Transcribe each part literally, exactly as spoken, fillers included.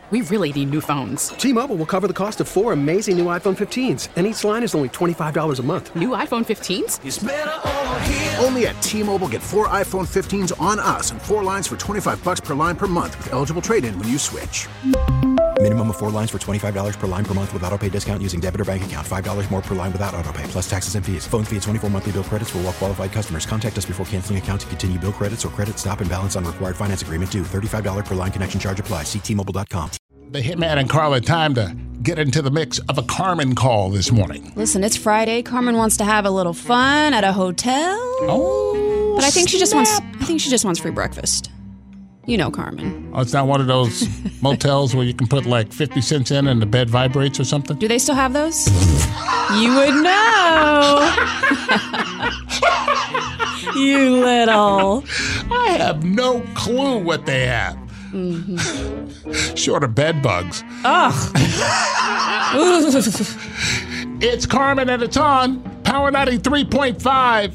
We really need new phones. T-Mobile will cover the cost of four amazing new iPhone fifteens, and each line is only twenty-five dollars a month. New iPhone fifteens? It's better over here. Only at T-Mobile, get four iPhone fifteens on us and four lines for twenty-five dollars per line per month with eligible trade-in when you switch. Minimum of four lines for twenty-five dollars per line per month with autopay discount using debit or bank account. five dollars more per line without autopay, plus taxes and fees. Phone fee at twenty-four monthly bill credits for well-qualified customers. Contact us before canceling account to continue bill credits or credit stop and balance on required finance agreement due. thirty-five dollars per line connection charge applies. See T Mobile dot com. The Hitman and Carla, time to get into the mix of a Carmen call this morning. Listen, it's Friday. Carmen wants to have a little fun at a hotel. Oh, but I think she just snap. wants I think she just wants free breakfast. You know Carmen. Oh, it's not one of those motels where you can put like fifty cents in and the bed vibrates or something? Do they still have those? You would know. You little. I have no clue what they have. Mm-hmm. Short of bed bugs. Ugh. It's Carmen and it's on Power ninety-three point five.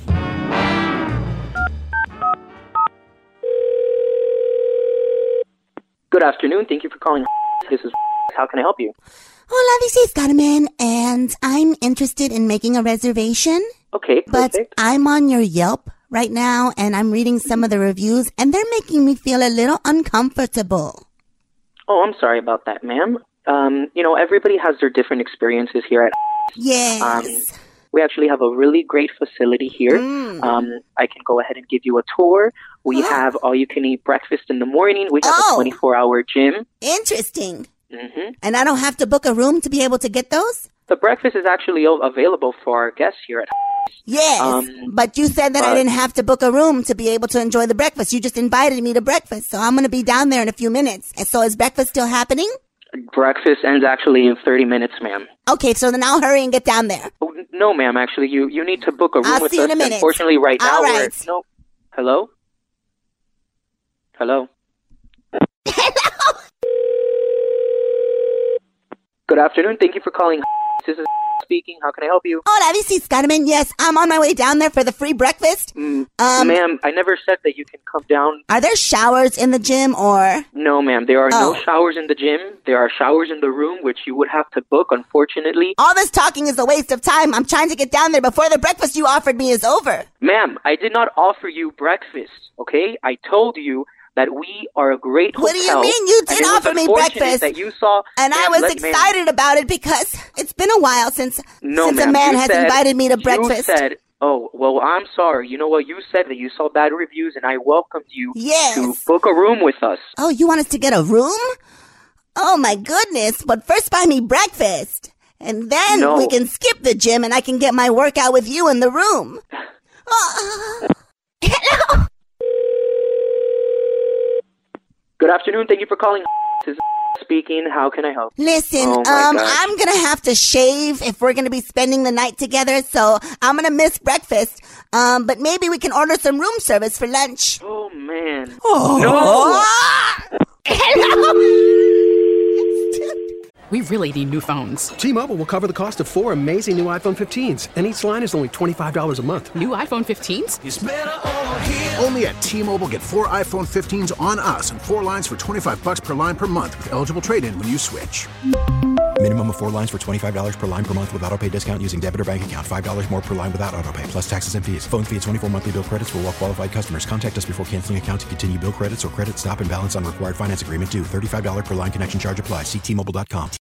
Good afternoon. Thank you for calling. This is how can I help you? Hola, this is Carmen, and I'm interested in making a reservation. Okay, but perfect. I'm on your Yelp right now, and I'm reading some of the reviews, and they're making me feel a little uncomfortable. Oh, I'm sorry about that, ma'am. Um, you know, everybody has their different experiences here at. Yes. Um, we actually have a really great facility here. Mm. Um, I can go ahead and give you a tour. We oh. have all-you-can-eat breakfast in the morning. We have oh. a twenty-four hour gym. Interesting. Mm-hmm. And I don't have to book a room to be able to get those? The breakfast is actually o- available for our guests here at. Yes, um, but you said that uh, I didn't have to book a room to be able to enjoy the breakfast. You just invited me to breakfast, so I'm going to be down there in a few minutes. And so is breakfast still happening? Breakfast ends actually in thirty minutes, ma'am. Okay, so then I'll hurry and get down there. Oh, no, ma'am. Actually, you, you need to book a room I'll with see you us. in a minute. Unfortunately, right now, All we're... right. No. Hello? Hello? Hello? Good afternoon. Thank you for calling. This is speaking. How can I help you? Hola, this is Carmen. Yes, I'm on my way down there for the free breakfast. Mm, Um, ma'am, I never said that you can come down. Are there showers in the gym or? No, ma'am. There are Oh. no showers in the gym. There are showers in the room, which you would have to book, unfortunately. All this talking is a waste of time. I'm trying to get down there before the breakfast you offered me is over. Ma'am, I did not offer you breakfast, okay? I told you that we are a great What hotel. do you mean? You and did it was offer me unfortunate breakfast. That you saw, And I ma'am, was let- ma'am, excited about it because it's been a while since, No, since a ma'am, man you has said- invited me to You breakfast. said, oh, well, I'm sorry. You know what? You said that you saw bad reviews, and I welcomed you Yes. to book a room with us. Oh, you want us to get a room? Oh my goodness, but first buy me breakfast. And then No. we can skip the gym and I can get my workout with you in the room. Oh, hello? Good afternoon. Thank you for calling. This is speaking. How can I help? Listen, Oh, my um, gosh. I'm gonna have to shave if we're gonna be spending the night together, so I'm gonna miss breakfast. Um, but maybe we can order some room service for lunch. Oh, man. Oh. No. Hello? We really need new phones. T-Mobile will cover the cost of four amazing new iPhone fifteens, and each line is only twenty-five dollars a month. New iPhone fifteens? It's better over here. Only at T-Mobile, get four iPhone fifteens on us and four lines for twenty-five dollars per line per month with eligible trade-in when you switch. Minimum of four lines for twenty-five dollars per line per month with autopay discount using debit or bank account. five dollars more per line without autopay, plus taxes and fees. Phone fee at twenty-four monthly bill credits for well-qualified customers. Contact us before canceling account to continue bill credits or credit stop and balance on required finance agreement due. thirty-five dollars per line connection charge applies. See T Mobile dot com.